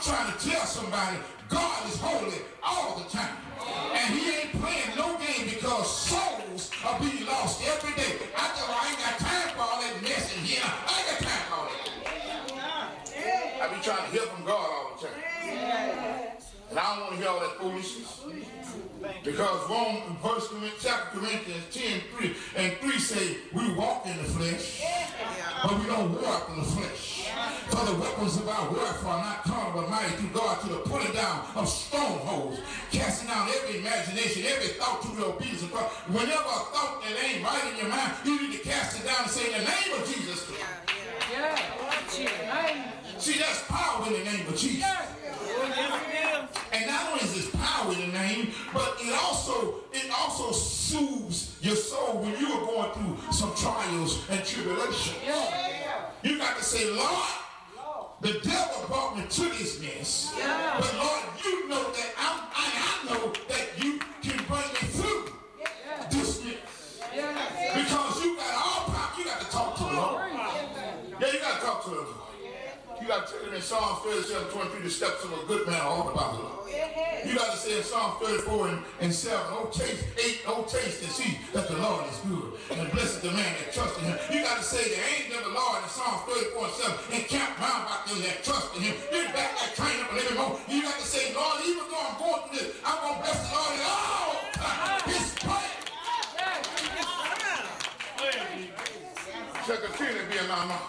trying to tell somebody God is holy all the time. And he ain't playing no game because souls are being lost every day. I ain't got time for all that mess in here. I ain't got time for all that. I be trying to hear from God all the time. And I don't want to hear all that foolishness. Because chapter Corinthians 10:3 say we walk in the flesh, but we don't war after the flesh. For the weapons of our warfare are not carnal but mighty through God to the pulling down of strongholds, casting down every imagination, every thought to the obedience of God. Whenever a thought that ain't right in your mind, you need to cast it down and say, in the name of Jesus Christ. See, that's power in the name of Jesus. And not only is this power in the name, but it also soothes your soul when you are going through some trials and tribulations. You got to say, Lord, the devil brought me to this mess, but Lord, you know that I know that you can bring me through this mess. Because you got all power. You got to talk to the Lord. Yeah, you got to talk to the Lord. You got to tell him in Psalm 37:23, the steps of a good man are all about the Lord. You got to say in Psalm 34:7, oh taste and see that the Lord is good. And blessed the man that trusts in him. You got to say the angel of the Lord in Psalm 34:7 and camp round about them that trust in him. You back that train up a little more. You got to say, Lord, even though I'm going through this, I'm going to bless the Lord at all times. His praise shall continue to be in my mouth.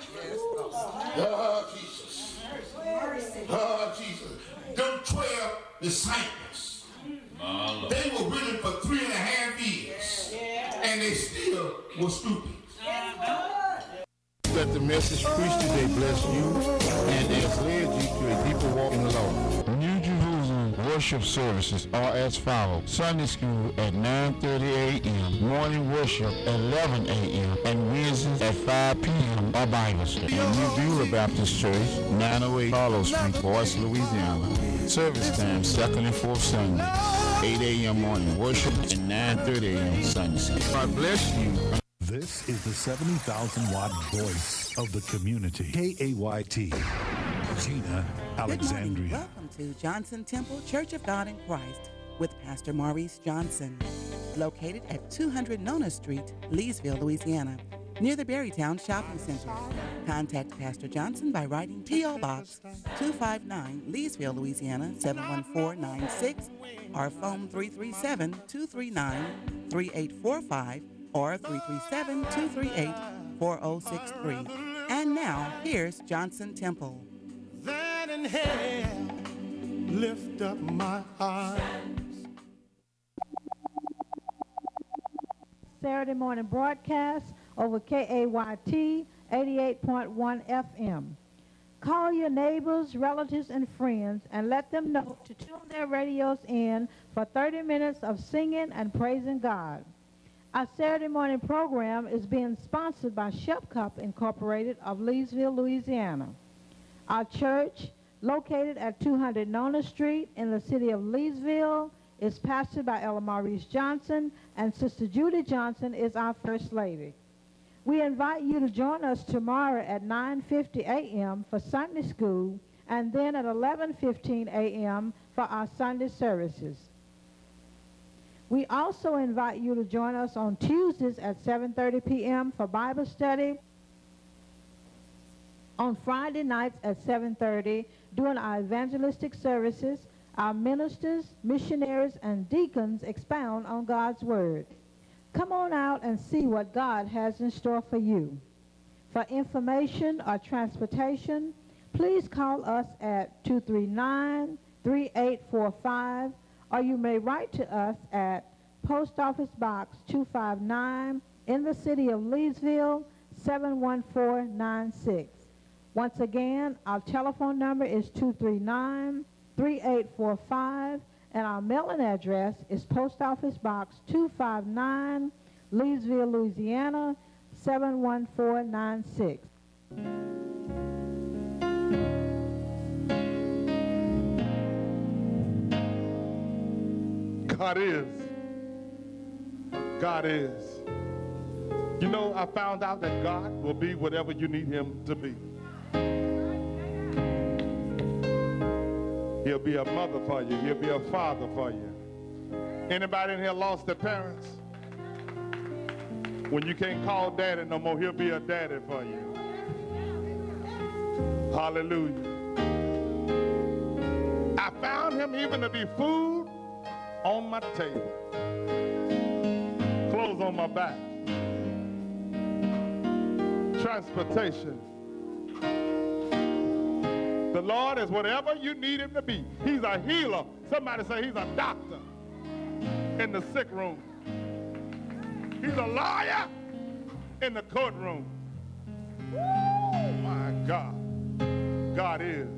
Oh, Jesus. Oh, Jesus. Them 12 disciples, they were with him for 3.5 years, and they still were stupid. Let the message preached today bless you and has led you to a deeper walk in the Lord. New Jerusalem worship services are as follows. Sunday school at 9:30 a.m., morning worship at 11 a.m., and Wednesdays at 5 p.m. are Bible study. New Beulah Baptist Church, 908 Carlos Street, Boyce, Louisiana. Service time, second and fourth Sunday, 8 a.m. morning worship and 9:30 a.m. Sunday school. God bless you. This is the 70,000-watt voice of the community. KAYT, Gina Alexandria. Welcome to Johnson Temple Church of God in Christ with Pastor Maurice Johnson. Located at 200 Nona Street, Leesville, Louisiana, near the Berrytown Shopping Center. Contact Pastor Johnson by writing P.O. Box 259, Leesville, Louisiana, 71496, or phone 337-239-3845, or 337-238-4063. And now, here's Johnson Temple. That in hell, lift up my eyes. Saturday morning broadcast over KAYT 88.1 FM. Call your neighbors, relatives, and friends and let them know to tune their radios in for 30 minutes of singing and praising God. Our Saturday morning program is being sponsored by Shep Cup Incorporated of Leesville, Louisiana. Our church, located at 200 Nona Street in the city of Leesville, is pastored by Ella Maurice Johnson, and Sister Judy Johnson is our First Lady. We invite you to join us tomorrow at 9:50 a.m. for Sunday school, and then at 11:15 a.m. for our Sunday services. We also invite you to join us on Tuesdays at 7:30 p.m. for Bible study, on Friday nights at 7:30 during our evangelistic services. Our ministers, missionaries, and deacons expound on God's Word. Come on out and see what God has in store for you. For information or transportation, please call us at 239-3845, or you may write to us at Post Office Box 259 in the city of Leesville, 71496. Once again, our telephone number is 239-3845, and our mailing address is Post Office Box 259, Leesville, Louisiana, 71496. God is. God is. You know, I found out that God will be whatever you need him to be. He'll be a mother for you. He'll be a father for you. Anybody in here lost their parents? When you can't call daddy no more, he'll be a daddy for you. Hallelujah. I found him even to be food on my table, clothes on my back, transportation. The Lord is whatever you need him to be. He's a healer. Somebody say he's a doctor in the sick room. He's a lawyer in the courtroom. Oh my God. God is.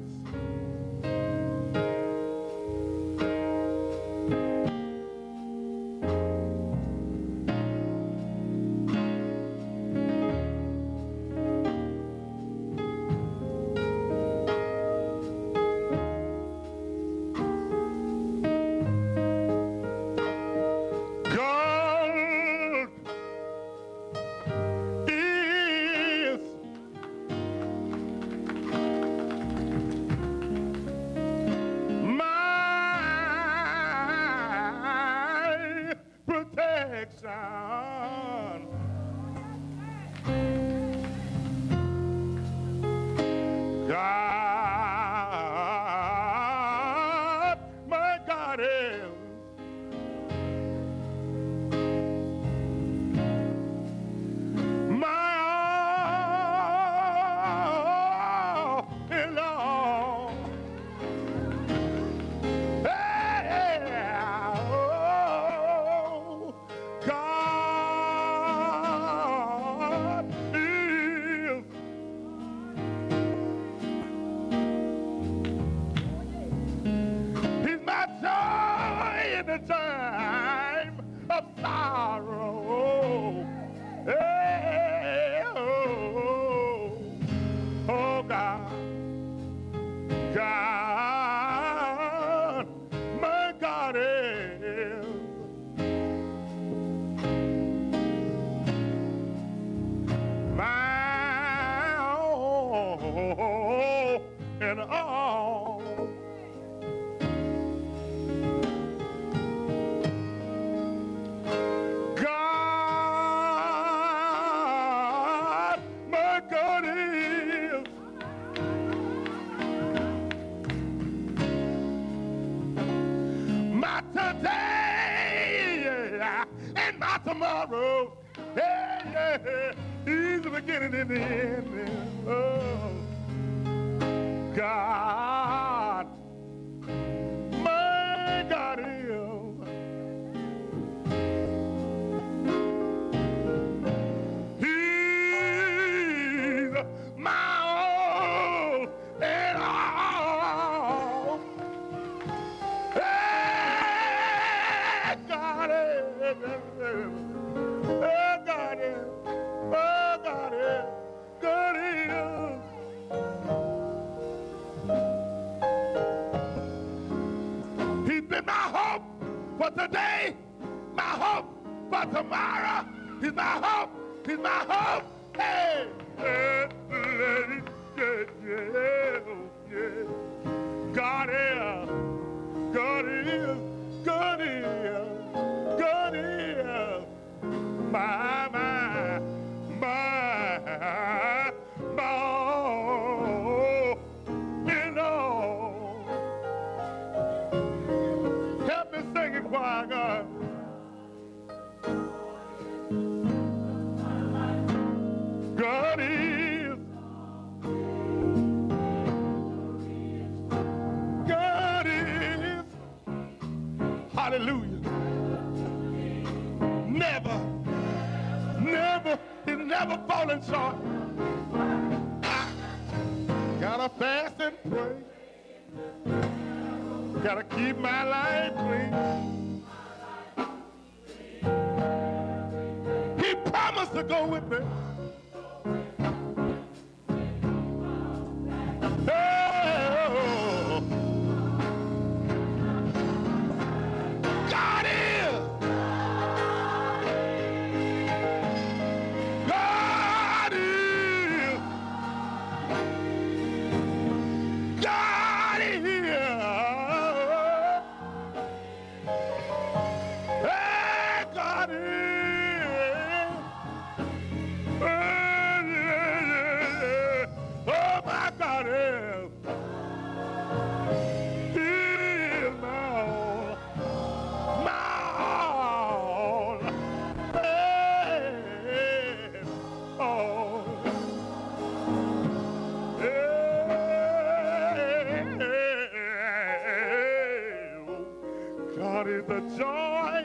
Tomorrow, yeah, he's the beginning and the end. Oh, God, my God is. He's my all and all. Hey, God is. He's been my hope for today, my hope for tomorrow. He's my hope. He's my hope. Hey, God is. God is. God is. God is. My, you know. Help me sing it, choir, God. God is. God is. Hallelujah. Never, he's never falling short. Gotta fast and pray. Gotta keep my life clean. He promised to go with me. Oh, God is. God is. God is. the joy.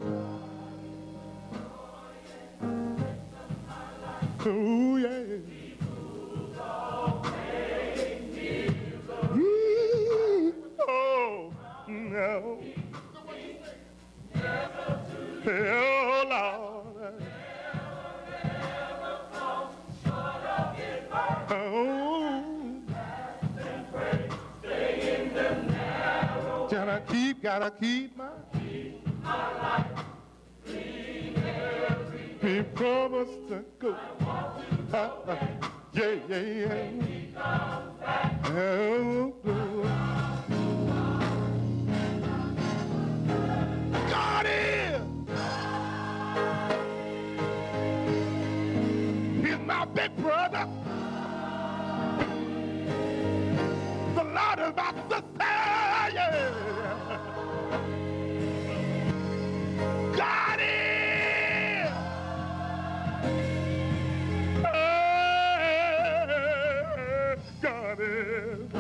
Oh, yeah. Oh, no. Oh, Lord. Oh. Gotta keep my life. He promised to go. Yeah, yeah, yeah. Oh, God is. He's my big brother. The Lord is my sister. Yeah. God is. God is.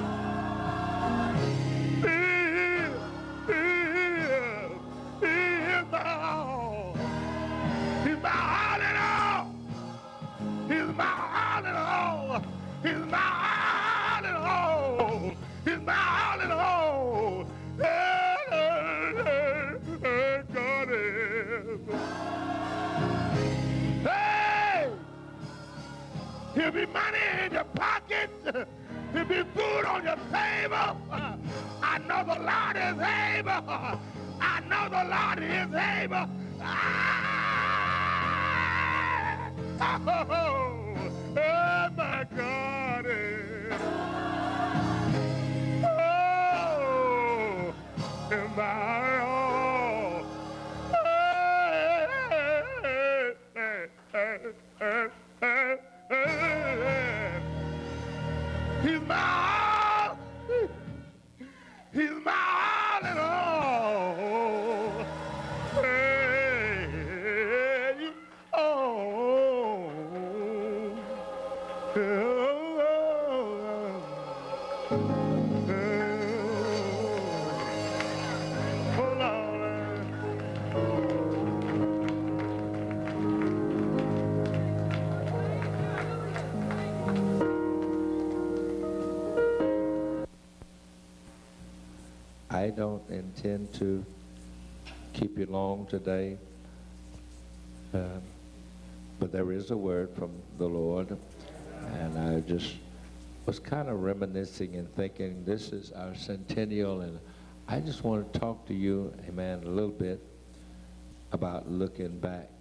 He is my all. He's my all in all. He's my all in all. He's my all in all. He's my all in all. God is. Hey! He'll be money in your pocket. He'll be food on your table. I know the Lord is able. I know the Lord is able. Oh, my God is. Oh, in my all. He's my all. He's my all in all. Hey, oh, I don't intend to keep you long today, but there is a word from the Lord, and I just was kind of reminiscing and thinking this is our centennial, and I just want to talk to you, amen, a little bit about looking back.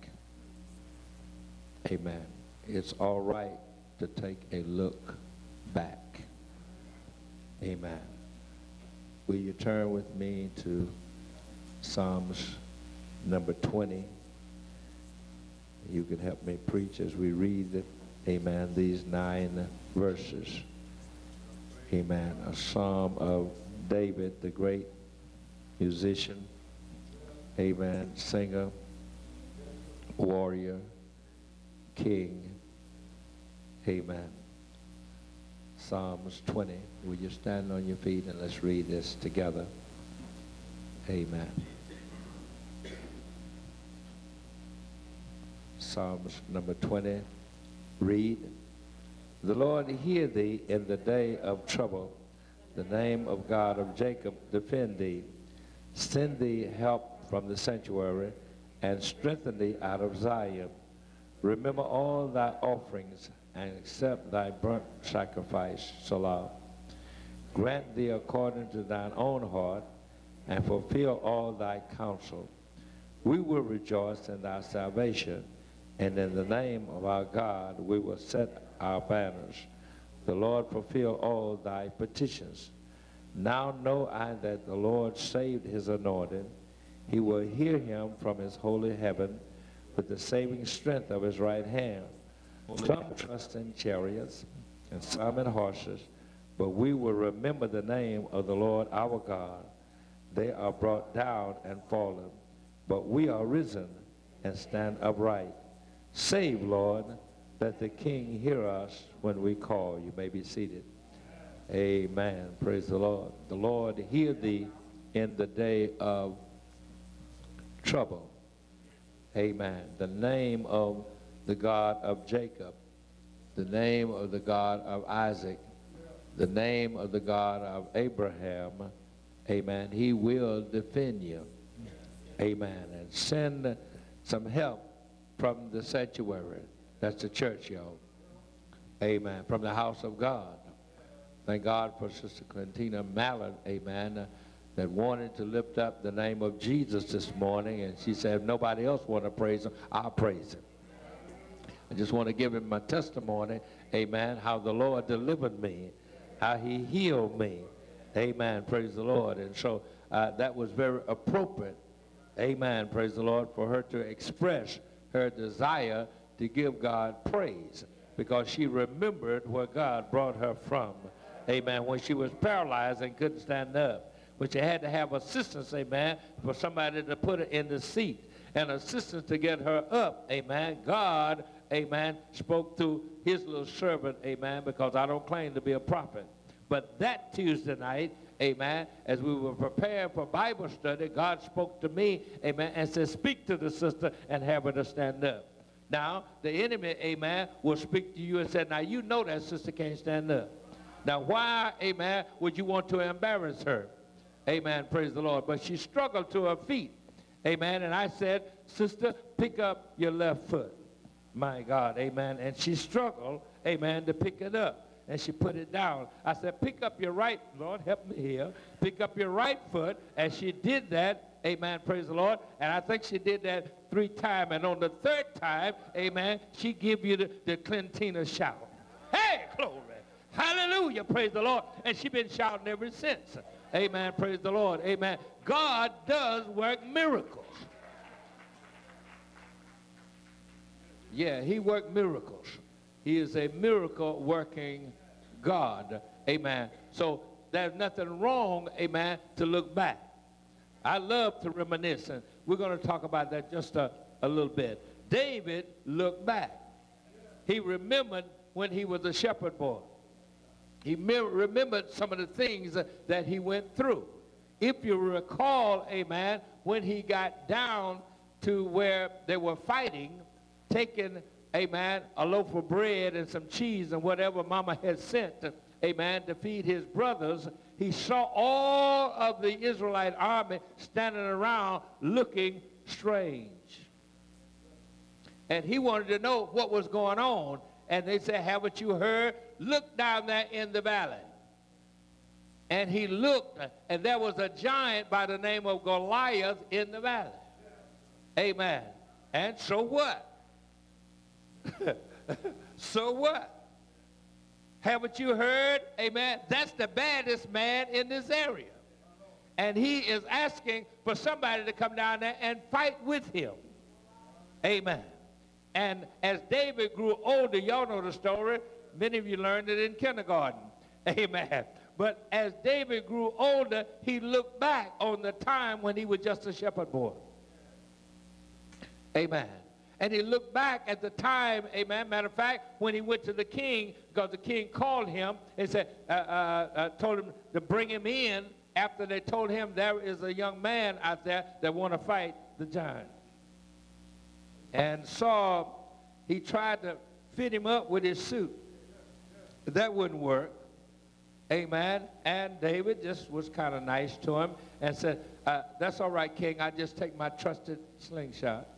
Amen. It's all right to take a look back. Amen. Will you turn with me to Psalms number 20? You can help me preach as we read it. Amen. These 9 verses. Amen. A psalm of David, the great musician. Amen. Singer, warrior, king. Amen. Psalms 20. Will you stand on your feet and let's read this together? Amen. Psalms number 20. Read. The Lord hear thee in the day of trouble. The name of God of Jacob defend thee. Send thee help from the sanctuary and strengthen thee out of Zion. Remember all thy offerings and accept thy burnt sacrifice, Salah. Grant thee according to thine own heart, and fulfill all thy counsel. We will rejoice in thy salvation, and in the name of our God we will set our banners. The Lord fulfill all thy petitions. Now know I that the Lord saved his anointed. He will hear him from his holy heaven with the saving strength of his right hand. Some trust in chariots and some in horses, but we will remember the name of the Lord our God. They are brought down and fallen, but we are risen and stand upright. Save, Lord, let the King hear us when we call. You may be seated. Amen. Praise the Lord. The Lord hear thee in the day of trouble. Amen. The name of the God of Jacob, the name of the God of Isaac, the name of the God of Abraham, amen, he will defend you. Amen. And send some help from the sanctuary. That's the church, y'all. Amen. From the house of God. Thank God for Sister Clentina Mallard, amen, that wanted to lift up the name of Jesus this morning. And she said, if nobody else want to praise him, I'll praise him. I just want to give him my testimony, amen, how the Lord delivered me, how he healed me. Amen. Praise the Lord. And so that was very appropriate, amen, praise the Lord, for her to express her desire to give God praise because she remembered where God brought her from. Amen. When she was paralyzed and couldn't stand up. But she had to have assistance, amen, for somebody to put her in the seat and assistance to get her up. Amen. God, amen, spoke to his little servant, amen, because I don't claim to be a prophet. But that Tuesday night, amen, as we were preparing for Bible study, God spoke to me, amen, and said, speak to the sister and have her to stand up. Now, the enemy, amen, will speak to you and say, now you know that sister can't stand up. Now, why, amen, would you want to embarrass her? Amen, praise the Lord. But she struggled to her feet, amen, and I said, sister, pick up your left foot. My God, amen. And she struggled, amen, to pick it up. And she put it down. I said, pick up your right, Lord, help me here. Pick up your right foot. And she did that, amen, praise the Lord. And I think she did that 3 times. And on the 3rd time, amen, she give you the Clentina shout. Hey, glory. Hallelujah, praise the Lord. And she's been shouting ever since. Amen, praise the Lord, amen. God does work miracles. Yeah, he worked miracles. He is a miracle working God. Amen. So there's nothing wrong, amen, to look back. I love to reminisce, and we're going to talk about that just a little bit. David looked back. He remembered when he was a shepherd boy. He remembered some of the things that he went through. If you recall, amen, when he got down to where they were fighting, taking, amen, a loaf of bread and some cheese and whatever mama had sent, amen, to feed his brothers, he saw all of the Israelite army standing around looking strange. And he wanted to know what was going on. And they said, haven't you heard? Look down there in the valley. And he looked, and there was a giant by the name of Goliath in the valley. Amen. And so what? So what? Haven't you heard? Amen. That's the baddest man in this area. And he is asking for somebody to come down there and fight with him. Amen. And as David grew older, y'all know the story. Many of you learned it in kindergarten. Amen. But as David grew older, he looked back on the time when he was just a shepherd boy. Amen. And he looked back at the time, amen, matter of fact, when he went to the king, because the king called him and said, told him to bring him in after they told him there is a young man out there that want to fight the giant. And Saul, he tried to fit him up with his suit. That wouldn't work. Amen. And David just was kind of nice to him and said, that's all right, king. I just take my trusted slingshot.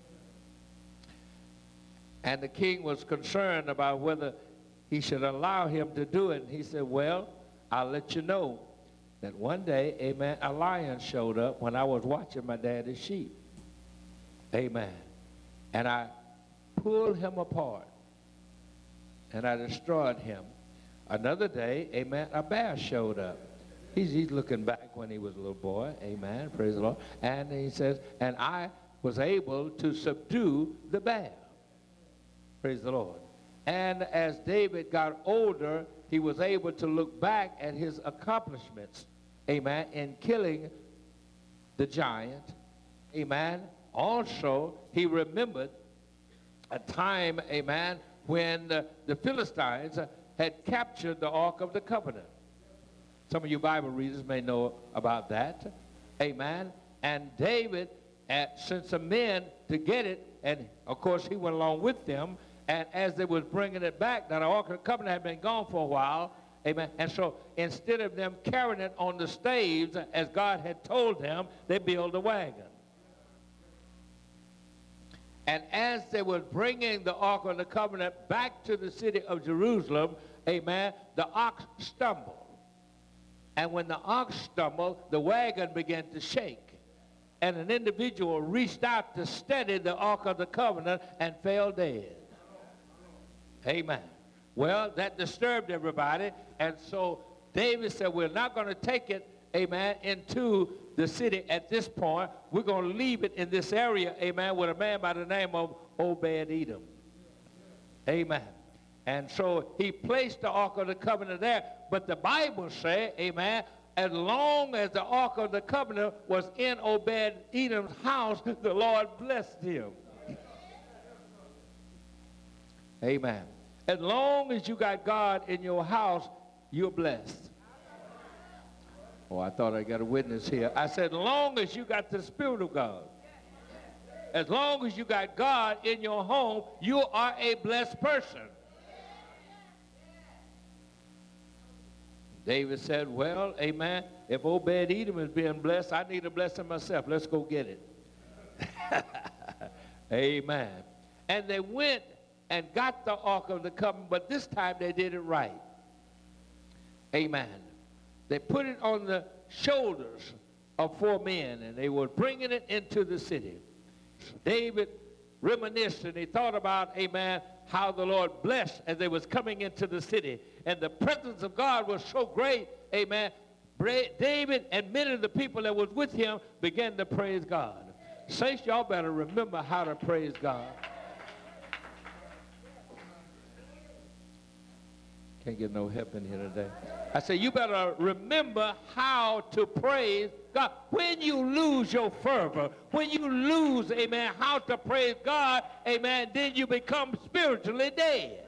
And the king was concerned about whether he should allow him to do it. And he said, well, I'll let you know that one day, amen, a lion showed up when I was watching my daddy's sheep. Amen. And I pulled him apart, and I destroyed him. Another day, amen, a bear showed up. He's looking back when he was a little boy, amen, praise the Lord. And he says, and I was able to subdue the bear. Praise the Lord. And as David got older, he was able to look back at his accomplishments, amen, in killing the giant, amen. Also, he remembered a time, amen, when the Philistines had captured the Ark of the Covenant. Some of you Bible readers may know about that. Amen. And David and sent some men to get it, and of course he went along with them. And as they was bringing it back, now the Ark of the Covenant had been gone for a while, amen. And so instead of them carrying it on the staves as God had told them, they built a wagon. And as they were bringing the Ark of the Covenant back to the city of Jerusalem, amen, the ox stumbled. And when the ox stumbled, the wagon began to shake. And an individual reached out to steady the Ark of the Covenant and fell dead. Amen. Well, that disturbed everybody. And so David said, we're not going to take it, amen, into the city at this point. We're going to leave it in this area, amen, with a man by the name of Obed-Edom. Amen. And so he placed the Ark of the Covenant there. But the Bible says, amen, as long as the Ark of the Covenant was in Obed-Edom's house, the Lord blessed him. Amen. As long as you got God in your house, you're blessed. Oh, I thought I got a witness here. I said, as long as you got the Spirit of God, as long as you got God in your home, you are a blessed person. David said, well, amen, if Obed-Edom is being blessed, I need a blessing myself. Let's go get it. Amen. And they went and got the Ark of the Covenant, but this time they did it right. Amen. They put it on the shoulders of 4 men, and they were bringing it into the city. David reminisced, and he thought about, amen, how the Lord blessed as they was coming into the city. And the presence of God was so great, amen. David and many of the people that was with him began to praise God. Saints, y'all better remember how to praise God. Can't get no help in here today. I say you better remember how to praise God. When you lose your fervor, when you lose, amen, how to praise God, amen, then you become spiritually dead.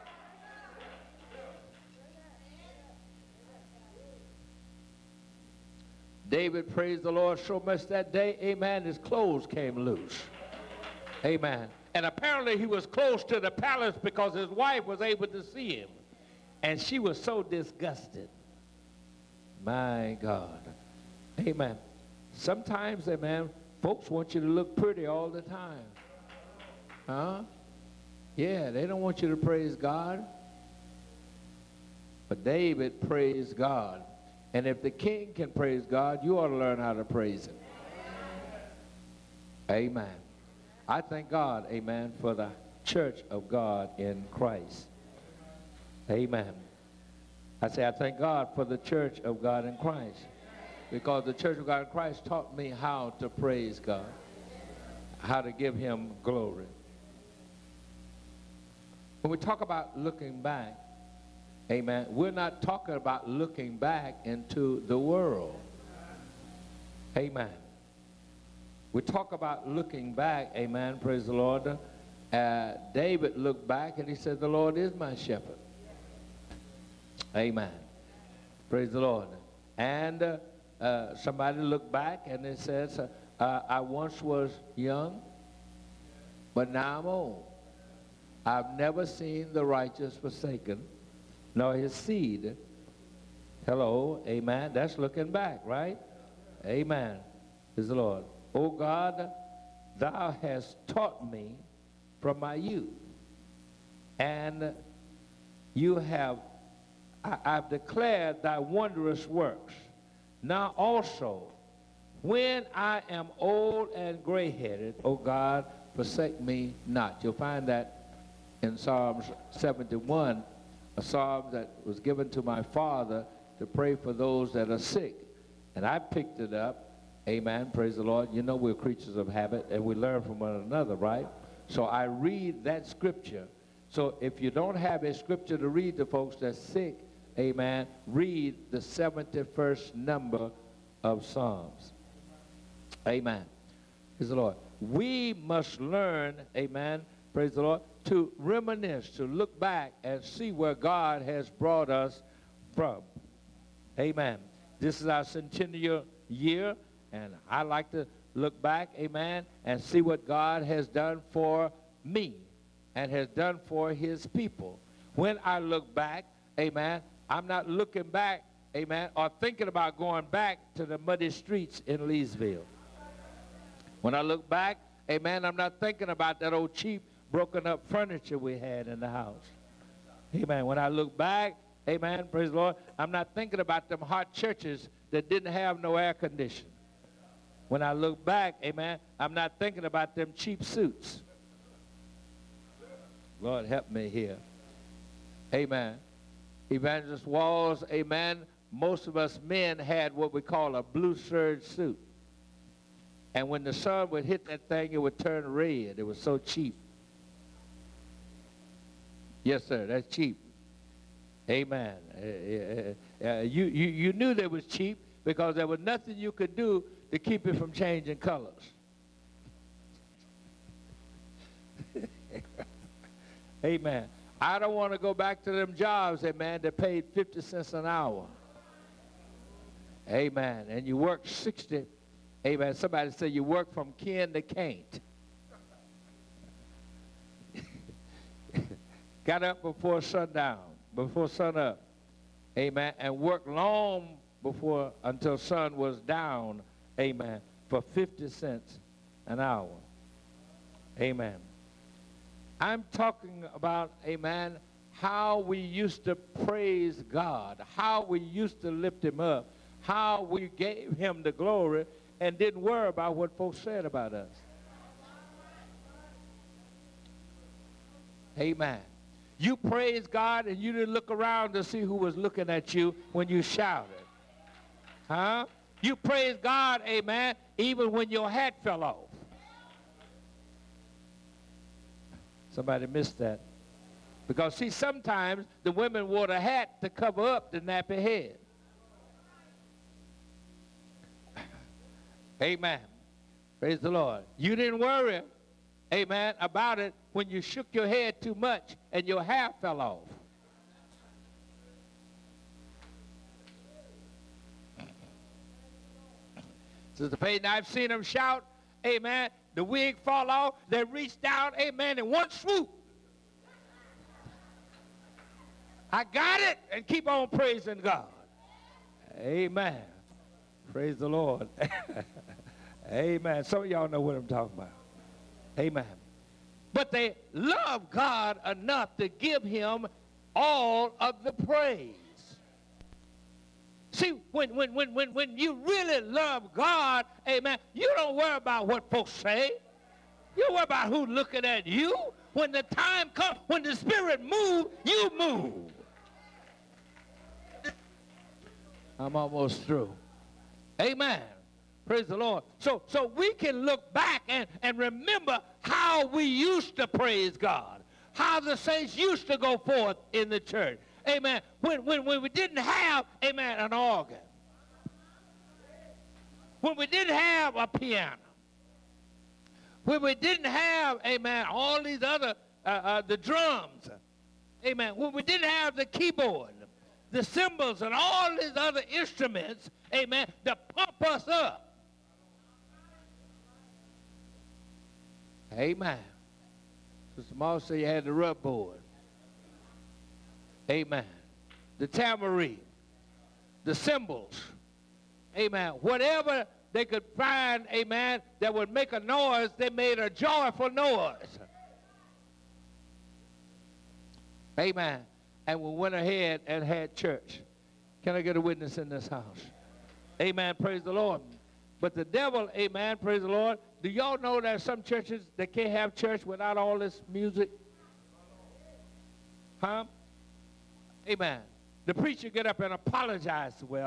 David praised the Lord so much that day, amen, his clothes came loose. Amen. And apparently he was close to the palace because his wife was able to see him. And she was so disgusted. My God. Amen. Sometimes, amen, folks want you to look pretty all the time. Huh? Yeah, they don't want you to praise God. But David praised God. And if the king can praise God, you ought to learn how to praise him. Amen. I thank God, amen, for the church of God in Christ. Amen. I say I thank God for the church of God in Christ, because the church of God in Christ taught me how to praise God, how to give him glory. When we talk about looking back, amen, we're not talking about looking back into the world. Amen. We talk about looking back, amen, praise the Lord. David looked back and he said, the Lord is my shepherd. Amen. Praise the Lord. And somebody looked back and it says, I once was young, but now I'm old. I've never seen the righteous forsaken, nor his seed. Hello, amen. That's looking back, right? Amen. Praise the Lord. O God, thou hast taught me from my youth, and you have I've declared thy wondrous works. Now also, when I am old and gray-headed, O God, forsake me not. You'll find that in Psalms 71, a psalm that was given to my father to pray for those that are sick. And I picked it up. Amen. Praise the Lord. You know we're creatures of habit, and we learn from one another, right? So I read that scripture. So if you don't have a scripture to read to folks that's sick, amen, read the 71st number of Psalms. Amen. Praise the Lord. We must learn, amen, praise the Lord, to reminisce, to look back and see where God has brought us from. Amen. This is our centennial year, and I like to look back, amen, and see what God has done for me and has done for his people. When I look back, amen, I'm not looking back, amen, or thinking about going back to the muddy streets in Leesville. When I look back, amen, I'm not thinking about that old cheap, broken up furniture we had in the house. Amen. When I look back, amen, praise the Lord, I'm not thinking about them hot churches that didn't have no air conditioning. When I look back, amen, I'm not thinking about them cheap suits. Lord, help me here. Amen. Evangelist Walls, amen, most of us men had what we call a blue serge suit. And when the sun would hit that thing, it would turn red. It was so cheap. Yes, sir, that's cheap. Amen. You knew they was cheap because there was nothing you could do to keep it from changing colors. Amen. I don't want to go back to them jobs, amen, that paid 50 cents an hour. Amen. And you work 60. Amen. Somebody said you work from kin to can't. Got up before sundown, before sun up. Amen. And worked long before until sun was down. Amen. For 50 cents an hour. Amen. I'm talking about, amen, how we used to praise God, how we used to lift him up, how we gave him the glory and didn't worry about what folks said about us. Amen. You praised God and you didn't look around to see who was looking at you when you shouted. Huh? You praised God, amen, even when your hat fell off. Somebody missed that. Because, see, sometimes the women wore the hat to cover up the nappy head. Amen. Praise the Lord. You didn't worry, amen, about it when you shook your head too much and your hair fell off. Sister Payton, I've seen them shout, amen, the wig fall off, they reach down, amen, in one swoop. I got it, and keep on praising God. Amen. Praise the Lord. Amen. Some of y'all know what I'm talking about. Amen. But they love God enough to give him all of the praise. See, when you really love God, amen, you don't worry about what folks say. You worry about who's looking at you. When the time comes, when the Spirit moves, you move. I'm almost through. Amen. Praise the Lord. So we can look back and remember how we used to praise God, how the saints used to go forth in the church. Amen. When we didn't have, amen, an organ. When we didn't have a piano. When we didn't have, amen, all these other, the drums. Amen. When we didn't have the keyboard, the cymbals, and all these other instruments, amen, to pump us up. Amen. Sister Moss said you had the rub board. Amen. The tambourine, the cymbals, amen. Whatever they could find, amen, that would make a noise, they made a joyful noise. Amen. And we went ahead and had church. Can I get a witness in this house? Amen. Praise the Lord. But the devil, amen, praise the Lord. Do y'all know that some churches, they can't have church without all this music? Huh? Amen. The preacher get up and apologize. Well,